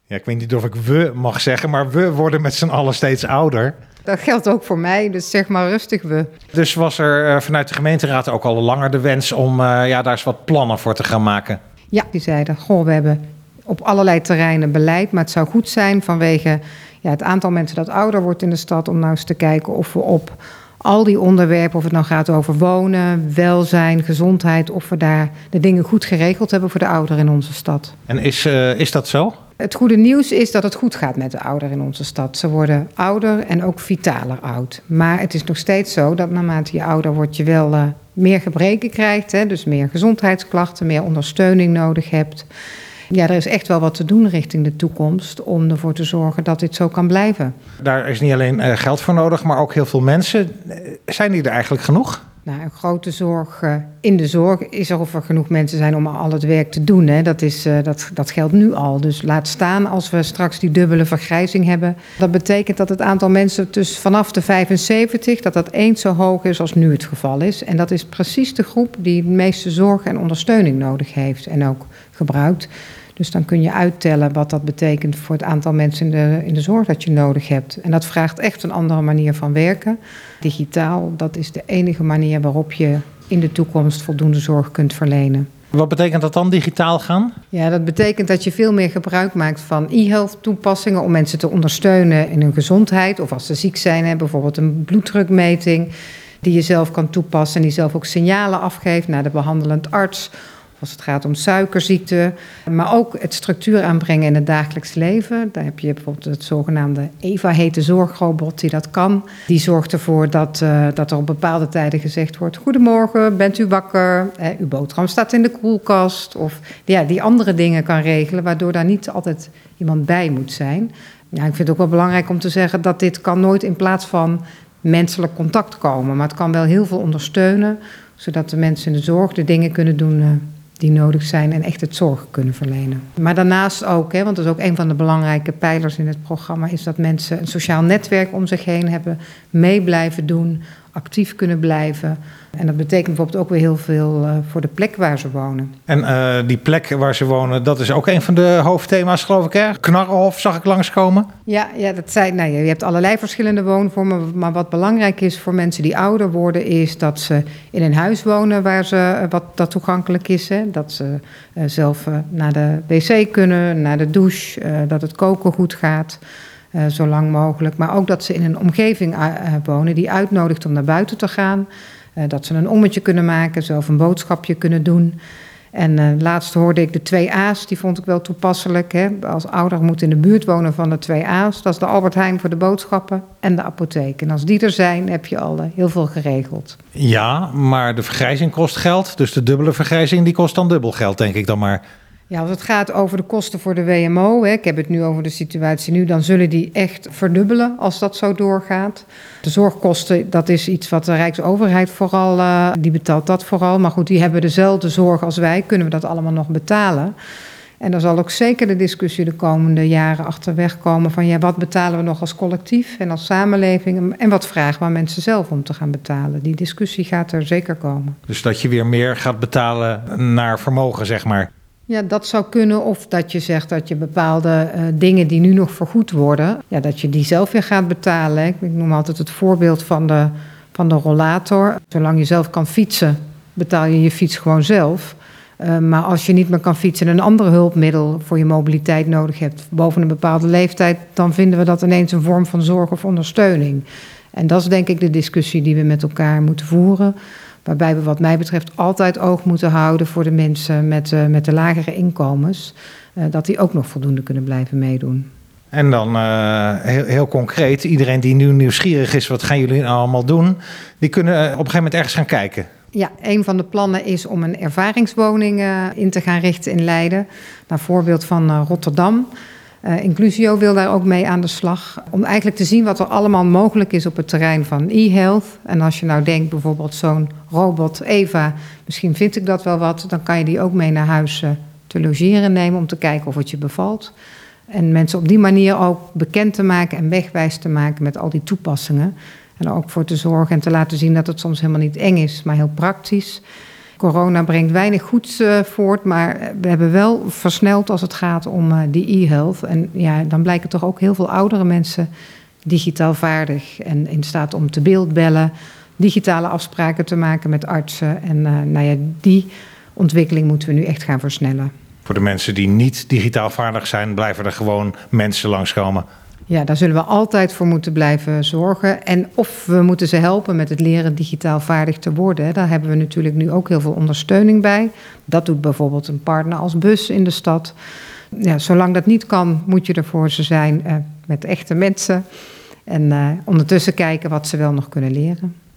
Ja, ik weet niet of ik we mag zeggen, maar we worden met z'n allen steeds ouder. Dat geldt ook voor mij, dus zeg maar rustig we. Dus was er vanuit de gemeenteraad ook al langer de wens om daar eens wat plannen voor te gaan maken? Ja, die zeiden, we hebben op allerlei terreinen beleid, maar het zou goed zijn vanwege het aantal mensen dat ouder wordt in de stad, om nou eens te kijken of we op al die onderwerpen, of het nou gaat over wonen, welzijn, gezondheid, of we daar de dingen goed geregeld hebben voor de ouderen in onze stad. En is dat zo? Het goede nieuws is dat het goed gaat met de ouderen in onze stad. Ze worden ouder en ook vitaler oud. Maar het is nog steeds zo dat naarmate je ouder wordt, je wel meer gebreken krijgt. Hè? Dus meer gezondheidsklachten, meer ondersteuning nodig hebt. Ja, er is echt wel wat te doen richting de toekomst om ervoor te zorgen dat dit zo kan blijven. Daar is niet alleen geld voor nodig, maar ook heel veel mensen. Zijn die er eigenlijk genoeg? Nou, een grote zorg in de zorg is er of er genoeg mensen zijn om al het werk te doen. Hè. Dat geldt nu al. Dus laat staan als we straks die dubbele vergrijzing hebben. Dat betekent dat het aantal mensen vanaf de 75, dat eens zo hoog is als nu het geval is. En dat is precies de groep die het meeste zorg en ondersteuning nodig heeft en ook gebruikt. Dus dan kun je uittellen wat dat betekent voor het aantal mensen in de zorg dat je nodig hebt. En dat vraagt echt een andere manier van werken. Digitaal, dat is de enige manier waarop je in de toekomst voldoende zorg kunt verlenen. Wat betekent dat dan, digitaal gaan? Ja, dat betekent dat je veel meer gebruik maakt van e-health toepassingen om mensen te ondersteunen in hun gezondheid. Of als ze ziek zijn, bijvoorbeeld een bloeddrukmeting die je zelf kan toepassen en die zelf ook signalen afgeeft naar de behandelend arts. Als het gaat om suikerziekte, maar ook het structuur aanbrengen in het dagelijks leven. Daar heb je bijvoorbeeld het zogenaamde Eva hete zorgrobot die dat kan. Die zorgt ervoor dat er op bepaalde tijden gezegd wordt: goedemorgen, bent u wakker? Uw boterham staat in de koelkast. Of die andere dingen kan regelen, waardoor daar niet altijd iemand bij moet zijn. Ja, ik vind het ook wel belangrijk om te zeggen dat dit kan nooit in plaats van menselijk contact komen. Maar het kan wel heel veel ondersteunen, zodat de mensen in de zorg de dingen kunnen doen die nodig zijn en echt het zorg kunnen verlenen. Maar daarnaast ook, want dat is ook een van de belangrijke pijlers in het programma, is dat mensen een sociaal netwerk om zich heen hebben, mee blijven doen, actief kunnen blijven. En dat betekent bijvoorbeeld ook weer heel veel voor de plek waar ze wonen. En die plek waar ze wonen, dat is ook een van de hoofdthema's, geloof ik, hè? Knarrenhof zag ik langskomen. Ja, dat zijn, je hebt allerlei verschillende woonvormen. Maar wat belangrijk is voor mensen die ouder worden, is dat ze in een huis wonen waar dat toegankelijk is. Hè? Dat ze zelf naar de wc kunnen, naar de douche, dat het koken goed gaat. Zo lang mogelijk. Maar ook dat ze in een omgeving wonen die uitnodigt om naar buiten te gaan. Dat ze een ommetje kunnen maken, zelf een boodschapje kunnen doen. En laatst hoorde ik de 2 A's, die vond ik wel toepasselijk. Hè. Als ouder moet in de buurt wonen van de 2 A's. Dat is de Albert Heijn voor de boodschappen en de apotheek. En als die er zijn, heb je al heel veel geregeld. Ja, maar de vergrijzing kost geld. Dus de dubbele vergrijzing die kost dan dubbel geld, denk ik dan maar. Ja, als het gaat over de kosten voor de WMO, ik heb het nu over de situatie nu, dan zullen die echt verdubbelen als dat zo doorgaat. De zorgkosten, dat is iets wat de Rijksoverheid vooral, die betaalt dat vooral. Maar goed, die hebben dezelfde zorg als wij, kunnen we dat allemaal nog betalen? En er zal ook zeker de discussie de komende jaren achterweg komen van wat betalen we nog als collectief en als samenleving en wat vragen we aan mensen zelf om te gaan betalen. Die discussie gaat er zeker komen. Dus dat je weer meer gaat betalen naar vermogen, zeg maar. Ja, dat zou kunnen. Of dat je zegt dat je bepaalde dingen die nu nog vergoed worden, dat je die zelf weer gaat betalen. Ik noem altijd het voorbeeld van de rollator. Zolang je zelf kan fietsen, betaal je je fiets gewoon zelf. Maar als je niet meer kan fietsen en een ander hulpmiddel voor je mobiliteit nodig hebt boven een bepaalde leeftijd, dan vinden we dat ineens een vorm van zorg of ondersteuning. En dat is denk ik de discussie die we met elkaar moeten voeren. Waarbij we wat mij betreft altijd oog moeten houden voor de mensen met de lagere inkomens. Dat die ook nog voldoende kunnen blijven meedoen. En dan heel concreet, iedereen die nu nieuwsgierig is, wat gaan jullie nou allemaal doen? Die kunnen op een gegeven moment ergens gaan kijken. Ja, een van de plannen is om een ervaringswoning in te gaan richten in Leiden. Naar voorbeeld van Rotterdam. Inclusio wil daar ook mee aan de slag. Om eigenlijk te zien wat er allemaal mogelijk is op het terrein van e-health. En als je nou denkt bijvoorbeeld zo'n robot Eva, misschien vind ik dat wel wat. Dan kan je die ook mee naar huis te logeren nemen om te kijken of het je bevalt. En mensen op die manier ook bekend te maken en wegwijs te maken met al die toepassingen. En er ook voor te zorgen en te laten zien dat het soms helemaal niet eng is, maar heel praktisch. Corona brengt weinig goeds voort, maar we hebben wel versneld als het gaat om die e-health. En ja, dan blijken toch ook heel veel oudere mensen digitaal vaardig en in staat om te beeldbellen, digitale afspraken te maken met artsen. En die ontwikkeling moeten we nu echt gaan versnellen. Voor de mensen die niet digitaal vaardig zijn, blijven er gewoon mensen langskomen. Ja, daar zullen we altijd voor moeten blijven zorgen. En of we moeten ze helpen met het leren digitaal vaardig te worden. Daar hebben we natuurlijk nu ook heel veel ondersteuning bij. Dat doet bijvoorbeeld een partner als BUS in de stad. Ja, zolang dat niet kan, moet je er voor ze zijn met echte mensen. En ondertussen kijken wat ze wel nog kunnen leren.